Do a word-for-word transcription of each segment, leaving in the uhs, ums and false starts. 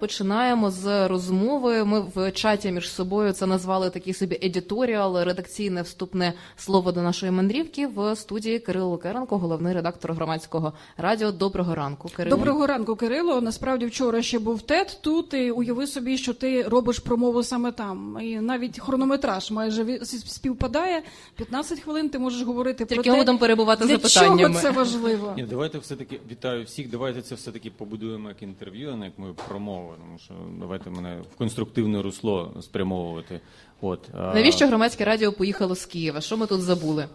починаємо з розмови. Ми в чаті між собою це назвали такий собі едіторіал, редакційне вступне слово до нашої мандрівки. В студії Кирило Лук'яненко, головний редактор Громадського радіо. Доброго ранку, Кирило. Доброго ранку, Кирило. Насправді вчора ще був тед тут, і уяви собі, що ти робиш промову саме там. І навіть хронометраж майже співпадає. п'ятнадцять хвилин ти можеш говорити Тільки про те, ми будемо перебувати для запитаннями. чого це важливо. Ні, давайте все-таки, вітаю всіх, давайте це все-таки побудуємо як інтерв'ю, а не як мою промову, тому що давайте мене в конструктивне русло спрямовувати. От. Навіщо Громадське радіо поїхало з Києва? Що ми тут забули?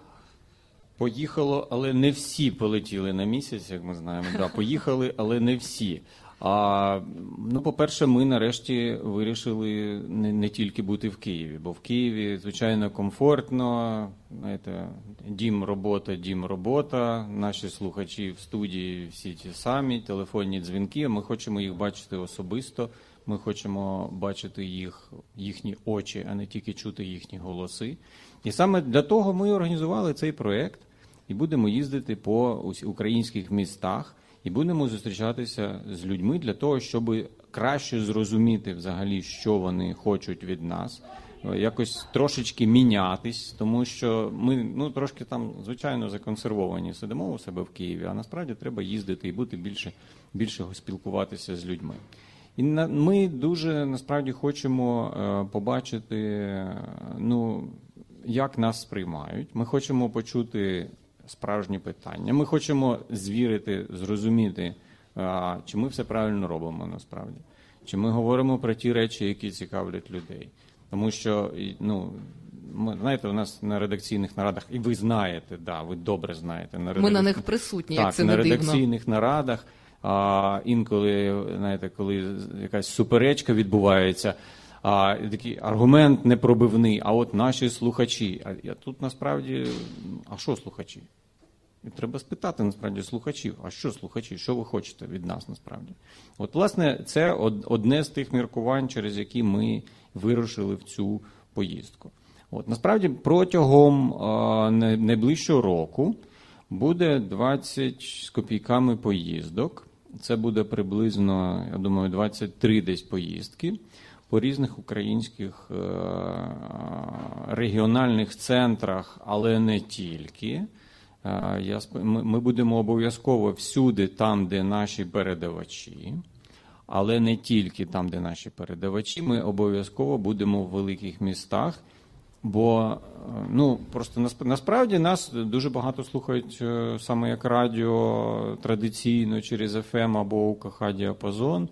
Поїхало, але не всі полетіли на місяць, як ми знаємо. Да, поїхали, але не всі. А, ну, по-перше, ми нарешті вирішили не, не тільки бути в Києві, бо в Києві, звичайно, комфортно, знаєте, дім, робота, дім, робота, наші слухачі в студії всі ті самі, телефонні дзвінки, ми хочемо їх бачити особисто, ми хочемо бачити їх, їхні очі, а не тільки чути їхні голоси. І саме для того ми організували цей проєкт і будемо їздити по українських містах, і будемо зустрічатися з людьми для того, щоб краще зрозуміти взагалі, що вони хочуть від нас, якось трошечки мінятись, тому що ми, ну, трошки там, звичайно, законсервовані сидимо у себе в Києві, а насправді треба їздити і бути більше, більше спілкуватися з людьми. І на, ми дуже, насправді, хочемо е, побачити, ну, як нас сприймають. Ми хочемо почути справжні питання. Ми хочемо звірити, зрозуміти, а, чи ми все правильно робимо насправді. Чи ми говоримо про ті речі, які цікавлять людей. Тому що, ну, ми, знаєте, у нас на редакційних нарадах, і ви знаєте, да, ви добре знаєте. На редак... Ми на них присутні, так, як це не дивно. Так, на редакційних нарадах, а, інколи, знаєте, коли якась суперечка відбувається, а такий аргумент непробивний, а от наші слухачі. А, а тут насправді, а що слухачі? І треба спитати, насправді, слухачів, а що слухачі, що ви хочете від нас, насправді? От, власне, це одне з тих міркувань, через які ми вирушили в цю поїздку. От, насправді, протягом а, найближчого року буде двадцять з копійками поїздок. Це буде приблизно, я думаю, двадцять три десь поїздки по різних українських а, регіональних центрах, але не тільки. Я, ми будемо обов'язково всюди там, де наші передавачі, але не тільки там, де наші передавачі. Ми обов'язково будемо в великих містах, бо, ну, просто насправді нас дуже багато слухають саме як радіо традиційно через еф ем або у ка ха діапазон,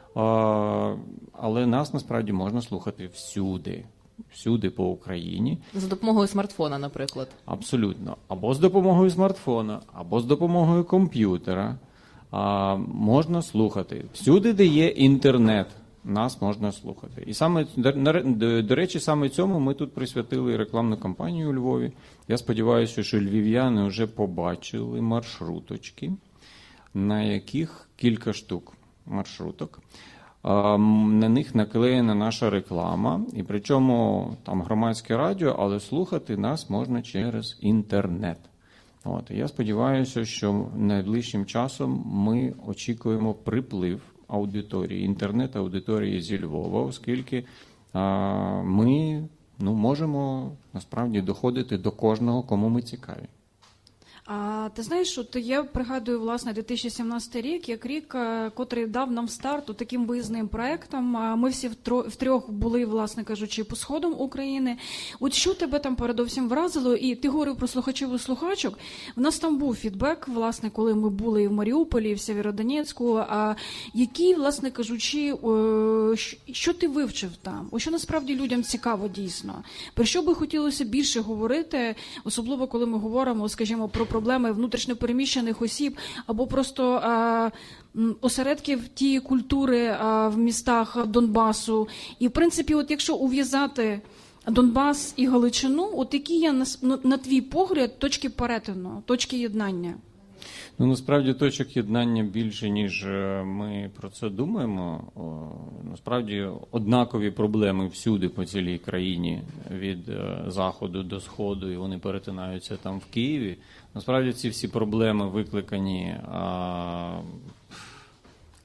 але нас насправді можна слухати всюди. Всюди по Україні. За допомогою смартфона, наприклад. Абсолютно. Або з допомогою смартфона, або з допомогою комп'ютера. А, можна слухати. Всюди, де є інтернет, нас можна слухати. І саме, до, до, до речі, саме цьому ми тут присвятили рекламну кампанію у Львові. Я сподіваюся, що львів'яни вже побачили маршруточки, на яких кілька штук маршруток. На них наклеєна наша реклама, і причому там Громадське радіо, але слухати нас можна через інтернет. От, і я сподіваюся, що найближчим часом ми очікуємо приплив аудиторії, інтернет-аудиторії зі Львова, оскільки а, ми, ну, можемо насправді доходити до кожного, кому ми цікаві. А ти знаєш, от я пригадую, власне, дві тисячі сімнадцятий рік, як рік, котрий дав нам старт таким виїзним проектом. Ми всі втрьох були, власне кажучи, по сходам України. От що тебе там передовсім вразило? І ти говорив про слухачів і слухачок. В нас там був фідбек, власне, коли ми були і в Маріуполі, і в Сєвєродонецьку. А який, власне кажучи, що ти вивчив там? О що насправді людям цікаво дійсно? Про що би хотілося більше говорити, особливо коли ми говоримо, скажімо, про проблеми внутрішньопереміщених осіб або просто а, осередків тієї культури а, в містах Донбасу. І, в принципі, от якщо ув'язати Донбас і Галичину, от які є, на, на твій погляд, точки перетину, точки єднання? Ну, насправді, точок єднання більше, ніж ми про це думаємо. Насправді, однакові проблеми всюди по цілій країні, від заходу до сходу, і вони перетинаються там в Києві. Насправді, ці всі проблеми викликані а,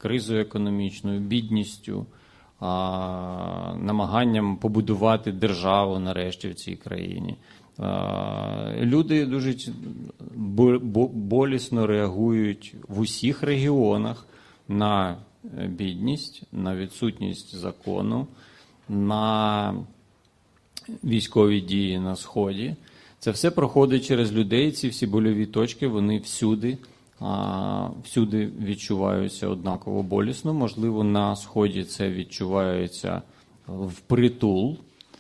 кризою економічною, бідністю, намаганням побудувати державу нарешті в цій країні. Люди дуже болісно реагують в усіх регіонах на бідність, на відсутність закону, на військові дії на Сході. Це все проходить через людей, ці всі больові точки, вони всюди, всюди відчуваються однаково болісно. Можливо, на Сході це відчувається впритул,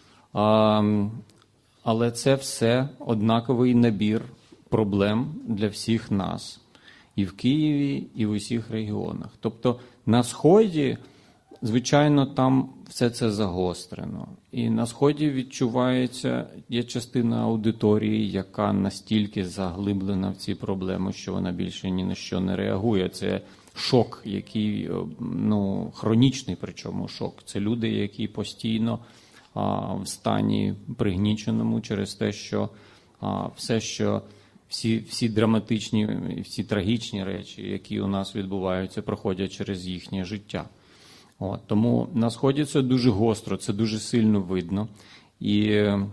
але це все однаковий набір проблем для всіх нас. І в Києві, і в усіх регіонах. Тобто на Сході, звичайно, там все це загострено. І на Сході відчувається, є частина аудиторії, яка настільки заглиблена в ці проблеми, що вона більше ні на що не реагує. Це шок, який, ну, хронічний причому шок. Це люди, які постійно а, в стані пригніченому через те, що а, все, що Всі, всі драматичні, всі трагічні речі, які у нас відбуваються, проходять через їхнє життя. От, тому на Сході це дуже гостро, це дуже сильно видно. І е,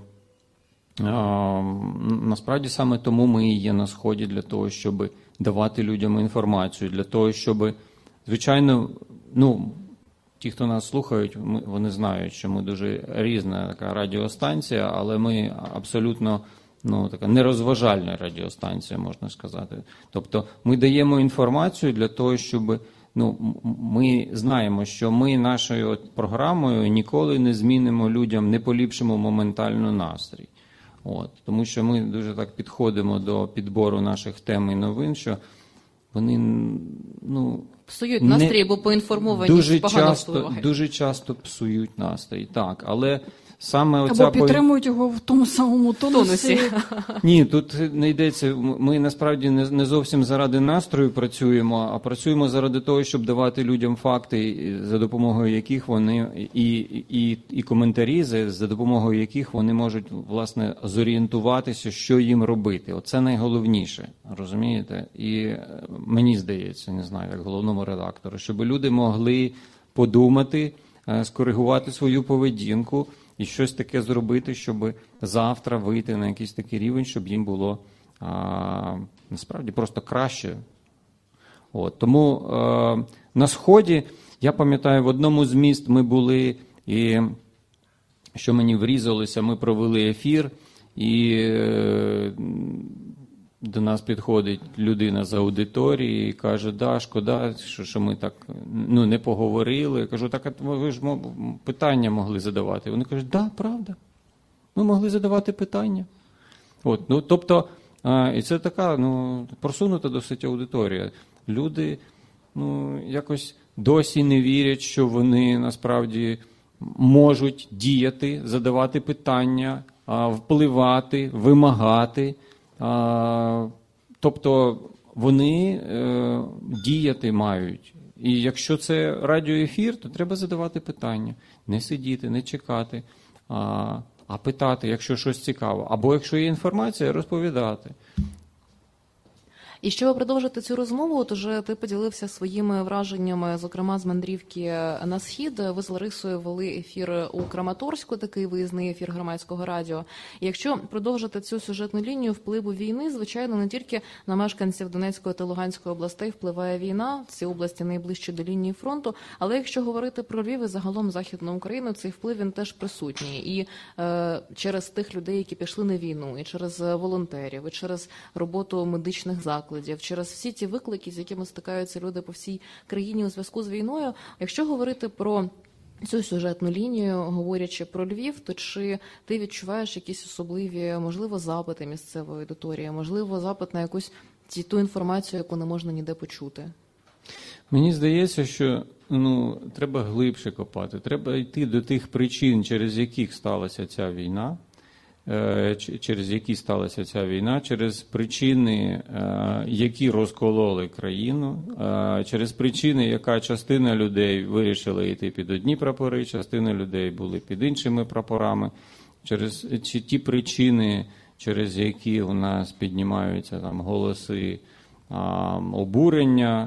насправді саме тому ми і є на Сході, для того, щоб давати людям інформацію, для того, щоб, звичайно, ну, ті, хто нас слухають, ми, вони знають, що ми дуже різна така радіостанція, але ми абсолютно ну, така нерозважальна радіостанція, можна сказати. Тобто ми даємо інформацію для того, щоб, ну, ми знаємо, що ми нашою от програмою ніколи не змінимо людям, не поліпшимо моментально настрій. От. Тому що ми дуже так підходимо до підбору наших тем і новин, що вони, ну, псують настрій, бо поінформовані дуже погано часто, впливають. дуже часто псують настрій, так, але саме оця або підтримують його в тому самому тонусі. Ні, тут не йдеться. Ми насправді не, не зовсім заради настрою працюємо, а працюємо заради того, щоб давати людям факти, за допомогою яких вони і, і, і коментарі, за, за допомогою яких вони можуть, власне, зорієнтуватися, що їм робити. Оце найголовніше, розумієте? І мені здається, не знаю, як головному редактору, щоб люди могли подумати, скоригувати свою поведінку і щось таке зробити, щоб завтра вийти на якийсь такий рівень, щоб їм було а, насправді просто краще. От. Тому а, на Сході, я пам'ятаю, в одному з міст ми були, і що мені врізалося, ми провели ефір, і е, до нас підходить людина з аудиторії і каже, да, шкода, що, що ми так, ну, не поговорили. Я кажу, так ви ж питання могли задавати. Вони кажуть, да, правда, ми могли задавати питання. От, ну, тобто, а, і це така, ну, просунута досить аудиторія. Люди, ну, якось досі не вірять, що вони насправді можуть діяти, задавати питання, а, впливати, вимагати. А, тобто вони е, діяти мають. І якщо це радіоефір, то треба задавати питання. Не сидіти, не чекати, а, а питати, якщо щось цікаво. Або якщо є інформація, розповідати. І щоб продовжити цю розмову, от уже ти поділився своїми враженнями, зокрема з мандрівки на Схід. Ви з Ларисою вели ефір у Краматорську, такий виїзний ефір Громадського радіо. І якщо продовжити цю сюжетну лінію впливу війни, звичайно, не тільки на мешканців Донецької та Луганської областей впливає війна, ці області найближчі до лінії фронту, але якщо говорити про Львів і загалом Західну Україну, цей вплив він теж присутній. І е, через тих людей, які пішли на війну, і через волонтерів, і через роботу медичних закладів, через всі ті виклики, з якими стикаються люди по всій країні у зв'язку з війною. Якщо говорити про цю сюжетну лінію, говорячи про Львів, то чи ти відчуваєш якісь особливі, можливо, запити місцевої аудиторії, можливо, запит на якусь ті, ту інформацію, яку не можна ніде почути? Мені здається, що, ну, треба глибше копати, треба йти до тих причин, через яких сталася ця війна, через які сталася ця війна, через причини, які розкололи країну, через причини, яка частина людей вирішила йти під одні прапори, частина людей були під іншими прапорами, через чи ті причини, через які у нас піднімаються там голоси обурення,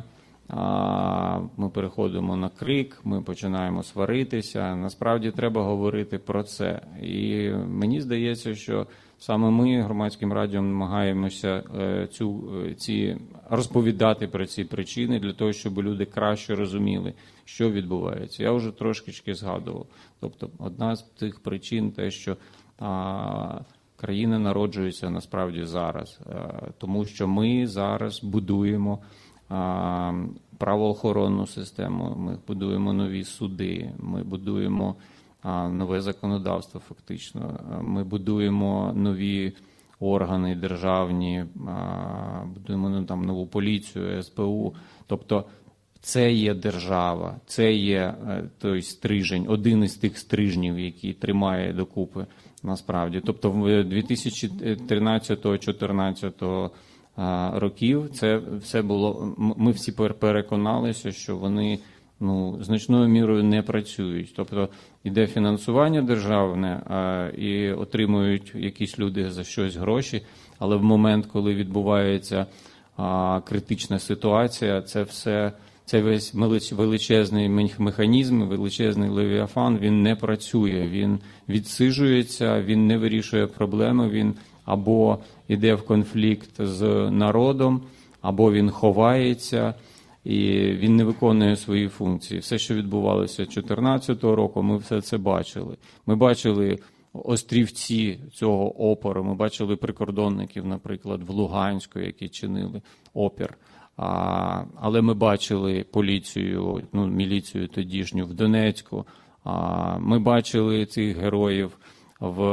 ми переходимо на крик, ми починаємо сваритися. Насправді треба говорити про це. І мені здається, що саме ми громадським радіо намагаємося цю, ці, розповідати про ці причини для того, щоб люди краще розуміли, що відбувається. Я вже трошечки згадував. Тобто одна з тих причин те, що а, країна народжується насправді зараз. А, тому що ми зараз будуємо а, правоохоронну систему, ми будуємо нові суди, ми будуємо а, нове законодавство фактично, ми будуємо нові органи державні, а, будуємо ну, там, нову поліцію, ес пе у. Тобто це є держава, це є той стрижень, один із тих стрижнів, який тримає докупи насправді. Тобто в дві тисячі тринадцятого-чотирнадцятого років це все було, ми всі переконалися, що вони ну, значною мірою не працюють. Тобто іде фінансування державне а, і отримують якісь люди за щось гроші, але в момент, коли відбувається а, критична ситуація, це все, це весь величезний механізм, величезний левіафан, він не працює, він відсиджується, він не вирішує проблеми, він або йде в конфлікт з народом, або він ховається, і він не виконує свої функції. Все, що відбувалося дві тисячі чотирнадцятого року, ми все це бачили. Ми бачили острівці цього опору, ми бачили прикордонників, наприклад, в Луганську, які чинили опір. А, але ми бачили поліцію, ну, міліцію тодішню в Донецьку. А, ми бачили цих героїв в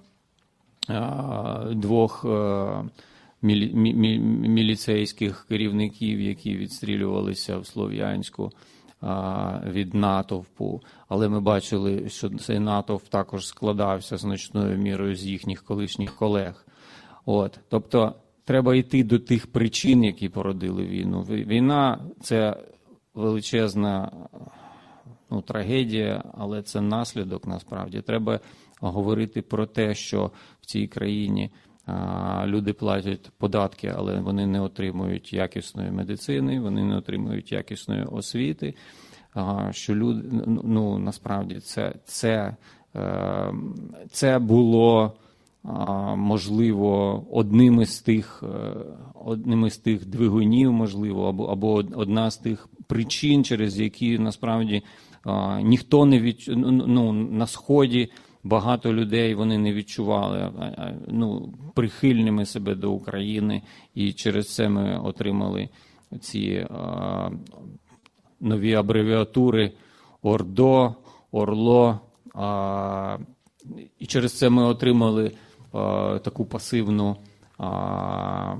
а, двох а, мілі, мі, мі, міліцейських керівників, які відстрілювалися в Слов'янську а, від натовпу. Але ми бачили, що цей натовп також складався значною мірою з їхніх колишніх колег. От, тобто треба йти до тих причин, які породили війну. Війна – це величезна ну, трагедія, але це наслідок насправді. Треба говорити про те, що в цій країні а, люди платять податки, але вони не отримують якісної медицини, вони не отримують якісної освіти. А, що люди, ну, насправді, це, це, е, це було можливо, одним із тих, одним із тих двигунів, можливо, або, або одна з тих причин, через які, насправді, ніхто не від... ну, на Сході багато людей вони не відчували ну, прихильними себе до України, і через це ми отримали ці а, нові абревіатури ОРДО, ОРЛО, а, і через це ми отримали таку пасивну а,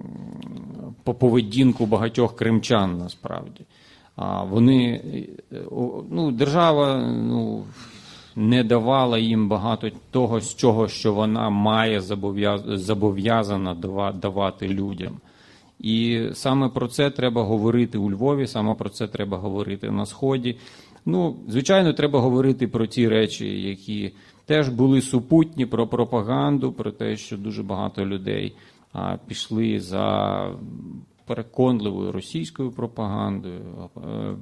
поведінку багатьох кримчан, насправді. А, вони, ну, держава ну, не давала їм багато того, з чого, що вона має зобов'яз, зобов'язана давати людям. І саме про це треба говорити у Львові, саме про це треба говорити на Сході. Ну, звичайно, треба говорити про ті речі, які теж були супутні, про пропаганду, про те, що дуже багато людей а, пішли за переконливою російською пропагандою, а,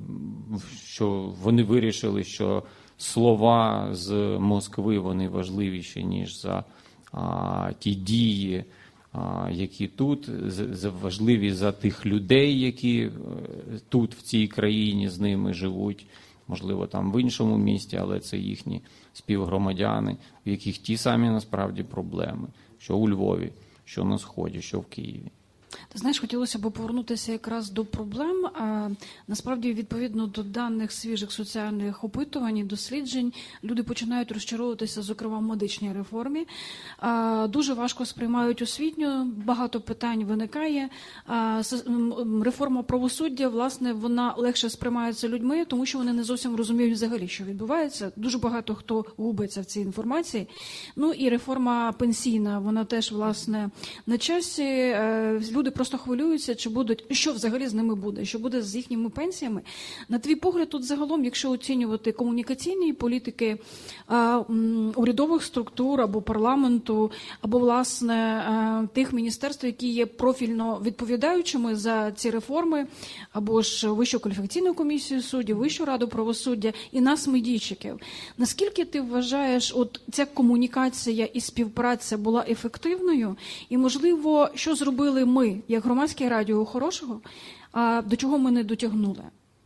що вони вирішили, що слова з Москви, вони важливіші, ніж за а, ті дії, а, які тут, за, важливі за тих людей, які тут, в цій країні, з ними живуть. Можливо, там в іншому місті, але це їхні співгромадяни, в яких ті самі насправді проблеми, що у Львові, що на Сході, що в Києві. Ти знаєш, хотілося б повернутися якраз до проблем. А, насправді, відповідно до даних свіжих соціальних опитувань і досліджень, люди починають розчаровуватися, зокрема, в медичній реформі. А, дуже важко сприймають освітню, багато питань виникає. А, реформа правосуддя, власне, вона легше сприймається людьми, тому що вони не зовсім розуміють взагалі, що відбувається. Дуже багато хто губиться в цій інформації. Ну і реформа пенсійна, вона теж, власне, на часі. Люди люди просто хвилюються, чи будуть, що взагалі з ними буде, що буде з їхніми пенсіями. На твій погляд, тут загалом, якщо оцінювати комунікаційні політики а, м, урядових структур або парламенту, або, власне, а, тих міністерств, які є профільно відповідаючими за ці реформи, або ж Вищу кваліфікаційну комісію суддів, Вищу раду правосуддя і нас, медійщиків. Наскільки ти вважаєш, от ця комунікація і співпраця була ефективною? І, можливо, що зробили ми, як громадське радіо, хорошого, а до чого ми не дотягнули?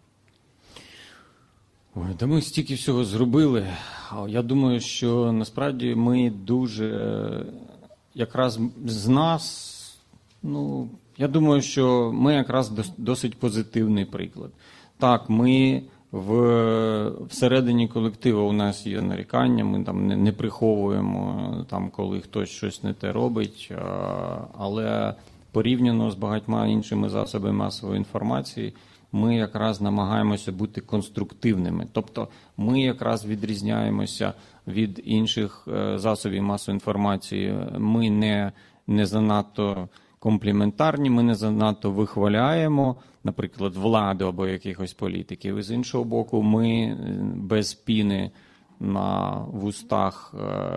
Ой, да ми стільки всього зробили. Я думаю, що насправді ми дуже, якраз з нас, ну, я думаю, що ми якраз досить позитивний приклад. Так, ми в, всередині колективу у нас є нарікання, ми там не, не приховуємо, там, коли хтось щось не те робить, але порівняно з багатьма іншими засобами масової інформації, ми якраз намагаємося бути конструктивними. Тобто ми якраз відрізняємося від інших засобів масової інформації. Ми не, не занадто компліментарні, ми не занадто вихваляємо, наприклад, владу або якихось політиків. І з іншого боку, ми без піни на вустах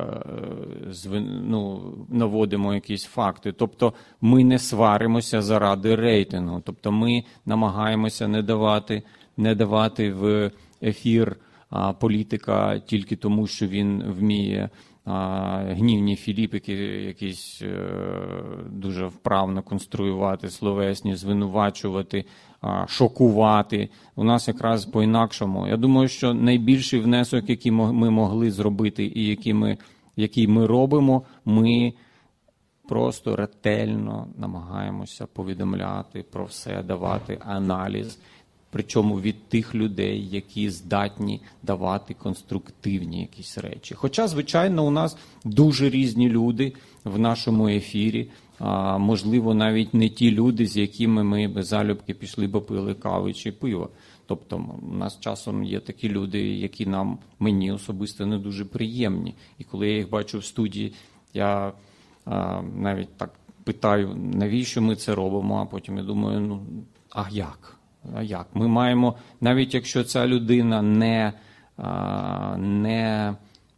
ну, наводимо якісь факти. Тобто ми не сваримося заради рейтингу. Тобто ми намагаємося не давати, не давати в ефір а, політика тільки тому, що він вміє а, гнівні філіпики якісь е, дуже вправно конструювати, словесні, звинувачувати, а, шокувати. У нас якраз по-інакшому. Я думаю, що найбільший внесок, який ми могли зробити і який ми, який ми робимо, ми просто ретельно намагаємося повідомляти про все, давати аналіз, причому від тих людей, які здатні давати конструктивні якісь речі. Хоча, звичайно, у нас дуже різні люди в нашому ефірі, а, можливо, навіть не ті люди, з якими ми без залюбки пішли б пили кави чи пиво. Тобто у нас часом є такі люди, які нам, мені особисто не дуже приємні. І коли я їх бачу в студії, я а, навіть так питаю, навіщо ми це робимо, а потім я думаю, ну, а як? А як? Ми маємо, навіть якщо ця людина не, не,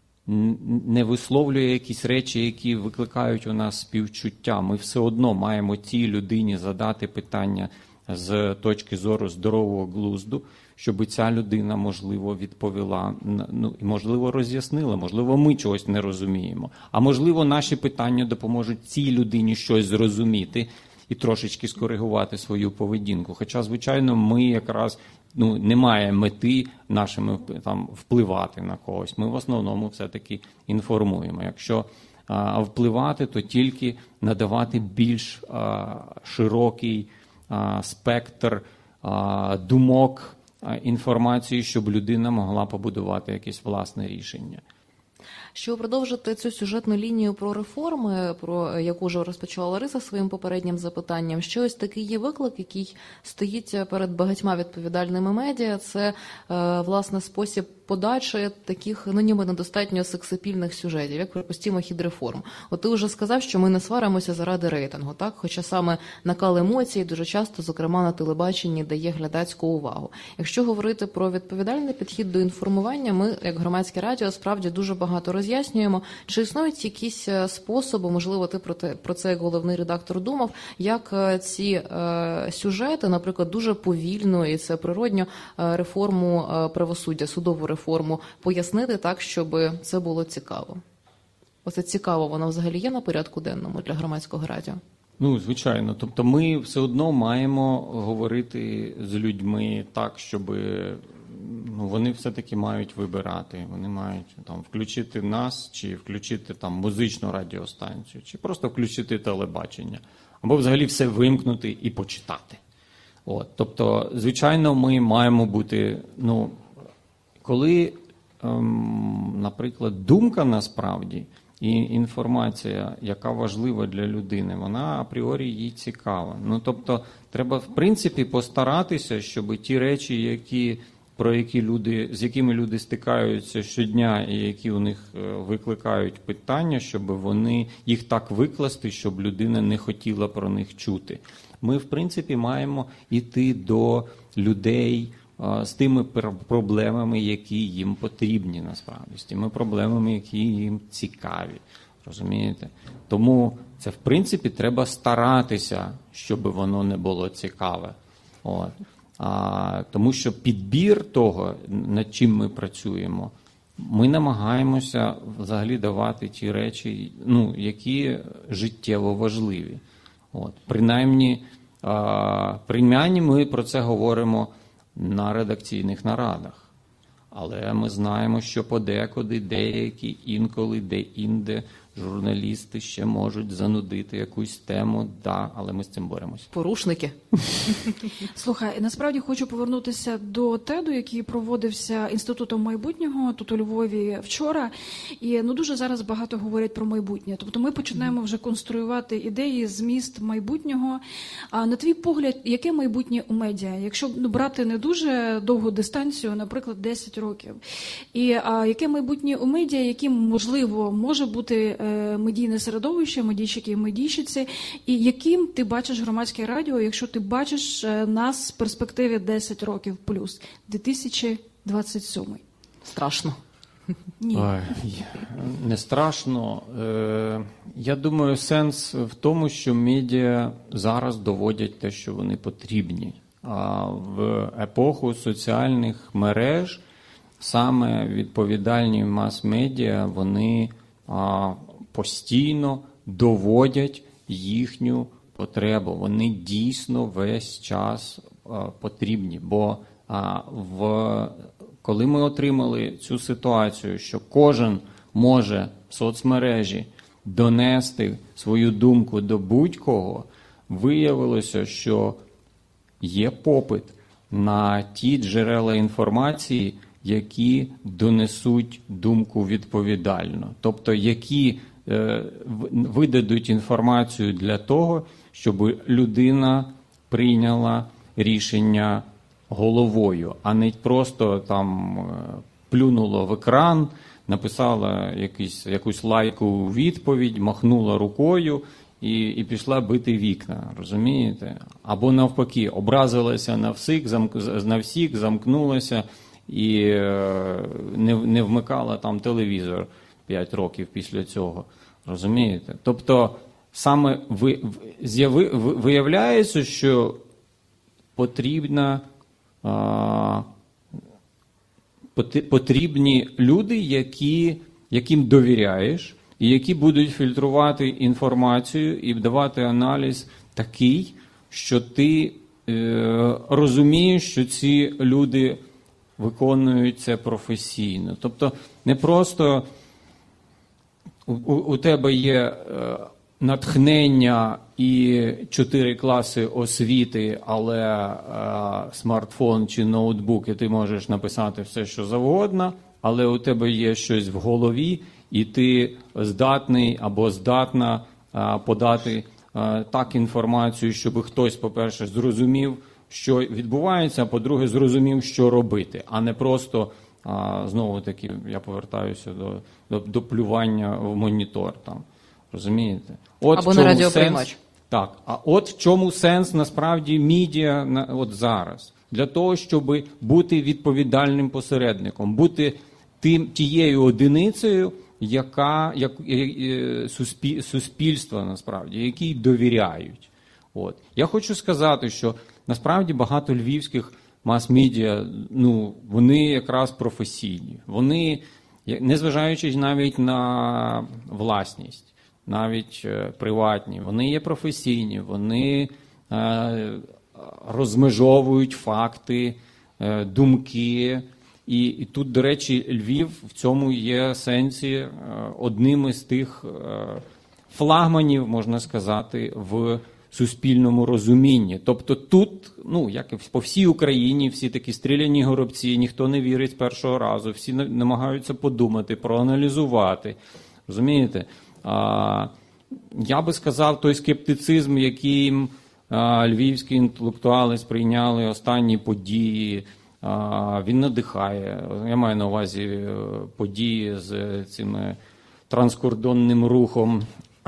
не висловлює якісь речі, які викликають у нас співчуття, ми все одно маємо цій людині задати питання з точки зору здорового глузду, щоб ця людина, можливо, відповіла, ну, і, можливо, роз'яснила, можливо, ми чогось не розуміємо, а можливо, наші питання допоможуть цій людині щось зрозуміти і трошечки скоригувати свою поведінку. Хоча, звичайно, ми якраз, ну, немає мети нашими там впливати на когось. Ми в основному все-таки інформуємо. Якщо а, впливати, то тільки надавати більш а, широкий а, спектр а, думок, а, інформації, щоб людина могла побудувати якесь власне рішення. Щоб продовжити цю сюжетну лінію про реформи, про яку вже розпочала Лариса своїм попереднім запитанням, що ось такий є виклик, який стоїть перед багатьма відповідальними медіа, це, власне, спосіб подачі таких, ну, ніби недостатньо сексапільних сюжетів, як, припустимо, хід реформ. От ти вже сказав, що ми не сваримося заради рейтингу, так? Хоча саме накал емоцій дуже часто, зокрема на телебаченні, дає глядацьку увагу. Якщо говорити про відповідальний підхід до інформування, ми, як громадське радіо, справді дуже багато роз'яснюємо. Чи існують якісь способи, можливо, ти про, те, про це як головний редактор думав, як ці е, сюжети, наприклад, дуже повільно, і це природньо, е, реформу е, правосуддя, судову реформу, форму пояснити так, щоб це було цікаво? Оце цікаво, воно взагалі є на порядку денному для громадського радіо? Ну, звичайно. Тобто ми все одно маємо говорити з людьми так, щоб, ну, вони все-таки мають вибирати. Вони мають там включити нас, чи включити там музичну радіостанцію, чи просто включити телебачення. Або взагалі все вимкнути і почитати. От. Тобто, звичайно, ми маємо бути, ну, коли, ем, наприклад, думка насправді і інформація, яка важлива для людини, вона апріорі їй цікава. Ну, тобто, треба, в принципі, постаратися, щоб ті речі, які про які люди, з якими люди стикаються щодня і які у них викликають питання, щоб вони їх так викласти, щоб людина не хотіла про них чути. Ми, в принципі, маємо йти до людей з тими проблемами, які їм потрібні насправді, з тими проблемами, які їм цікаві. Розумієте? Тому це, в принципі, треба старатися, щоб воно не було цікаве. От. А, тому що підбір того, над чим ми працюємо, ми намагаємося взагалі давати ті речі, ну, які життєво важливі. От. Принаймні, а, принаймні ми про це говоримо на редакційних нарадах. Але ми знаємо, що подекуди деякі, інколи, де-інде журналісти ще можуть занудити якусь тему, да, але ми з цим боремося. Порушники. Слухай, насправді хочу повернутися до теду, який проводився Інститутом майбутнього тут у Львові вчора. І ну дуже зараз багато говорять про майбутнє. Тобто ми починаємо вже конструювати ідеї, зміст майбутнього. А на твій погляд, яке майбутнє у медіа? Якщо ну, брати не дуже довгу дистанцію, наприклад, десять років. І а, яке майбутнє у медіа, яким, можливо, може бути медійне середовище, медійщики і медійщиці, і яким ти бачиш громадське радіо, якщо ти бачиш нас в перспективі десять років плюс, дві тисячі двадцять сьомий? Страшно. Ні. Ой, не страшно. Я думаю, сенс в тому, що медіа зараз доводять те, що вони потрібні. А в епоху соціальних мереж саме відповідальні мас-медіа, вони а, постійно доводять їхню потребу. Вони дійсно весь час а, потрібні. Бо а, в, коли ми отримали цю ситуацію, що кожен може в соцмережі донести свою думку до будь-кого, виявилося, що є попит на ті джерела інформації, які донесуть думку відповідально. Тобто, які е, видадуть інформацію для того, щоб людина прийняла рішення головою, а не просто там плюнула в екран, написала якийсь, якусь лайку відповідь, махнула рукою і, і пішла бити вікна, розумієте? Або навпаки, образилася на всіх, замк, на всіх замкнулася і не, не вмикала там телевізор п'ять років після цього, розумієте? Тобто, саме ви, з'яви, виявляється, що потрібна, а, потрібні люди, які, яким довіряєш, і які будуть фільтрувати інформацію і давати аналіз такий, що ти е, розумієш, що ці люди виконують це професійно. Тобто не просто у, у тебе є е, натхнення і чотири класи освіти, але е, смартфон чи ноутбук, і ти можеш написати все, що завгодно, але у тебе є щось в голові, і ти здатний або здатна е, подати е, так інформацію, щоб хтось, по-перше, зрозумів, що відбувається, а по-друге, зрозумів, що робити, а не просто, а, знову-таки, я повертаюся до, до, до плювання в монітор. Там, розумієте? От або на радіоприймач. Сенс, так, а от в чому сенс, насправді, медіа на, от зараз. Для того, щоб бути відповідальним посередником, бути тим, тією одиницею, яка, як, суспіль, суспільство, насправді, якій довіряють. От. Я хочу сказати, що насправді багато львівських мас-медіа, ну, вони якраз професійні. Вони, незважаючи навіть на власність, навіть е, приватні, вони є професійні, вони е, розмежовують факти, е, думки. І, і тут, до речі, Львів в цьому є сенсі е, одним із тих е, флагманів, можна сказати, в суспільному розумінні. Тобто тут, ну, як і по всій Україні, всі такі стріляні горобці, ніхто не вірить з першого разу, всі намагаються подумати, проаналізувати. Розумієте? А, я би сказав, той скептицизм, яким а, львівські інтелектуали сприйняли останні події він надихає. Я маю на увазі події з цим транскордонним рухом.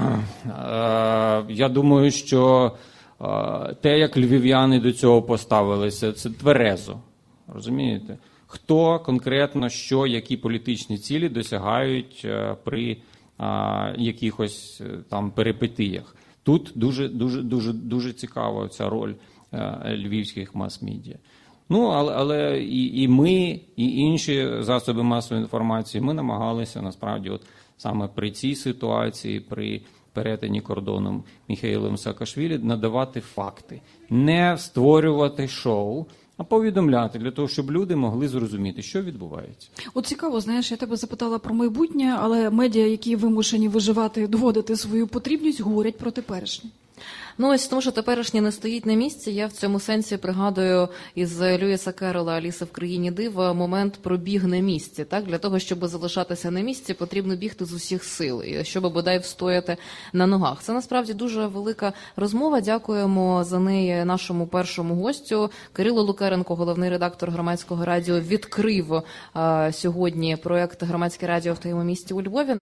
Я думаю, що те, як львів'яни до цього поставилися, це тверезо. Розумієте? Хто конкретно, що, які політичні цілі досягають при якихось там перипетіях. Тут дуже, дуже, дуже, дуже цікава ця роль львівських мас-медіа. Ну, але, але і, і ми, і інші засоби масової інформації, ми намагалися, насправді, от саме при цій ситуації, при перетині кордоном Міхеїлом Саакашвілі, надавати факти. Не створювати шоу, а повідомляти, для того, щоб люди могли зрозуміти, що відбувається. От цікаво, знаєш, я тебе запитала про майбутнє, але медіа, які вимушені виживати, доводити свою потрібність, говорять про теперішнє. Ну, ось тому, що теперішнє не стоїть на місці, я в цьому сенсі пригадую із Льюіса Керрола «Аліса в країні див» момент про біг на місці. Так? Для того, щоб залишатися на місці, потрібно бігти з усіх сил, щоб бодай встояти на ногах. Це насправді дуже велика розмова. Дякуємо за неї нашому першому гостю. Кирило Лукеренко, головний редактор Громадського радіо, відкрив а, сьогодні проєкт «Громадське радіо в твоєму місті у Львові».